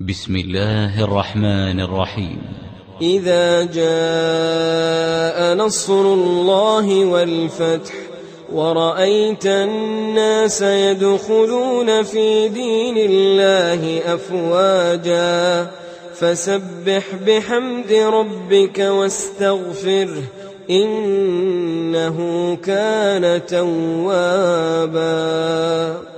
بسم الله الرحمن الرحيم. إذا جاء نصر الله والفتح ورأيت الناس يدخلون في دين الله أفواجا فسبح بحمد ربك واستغفره إنه كان توابا.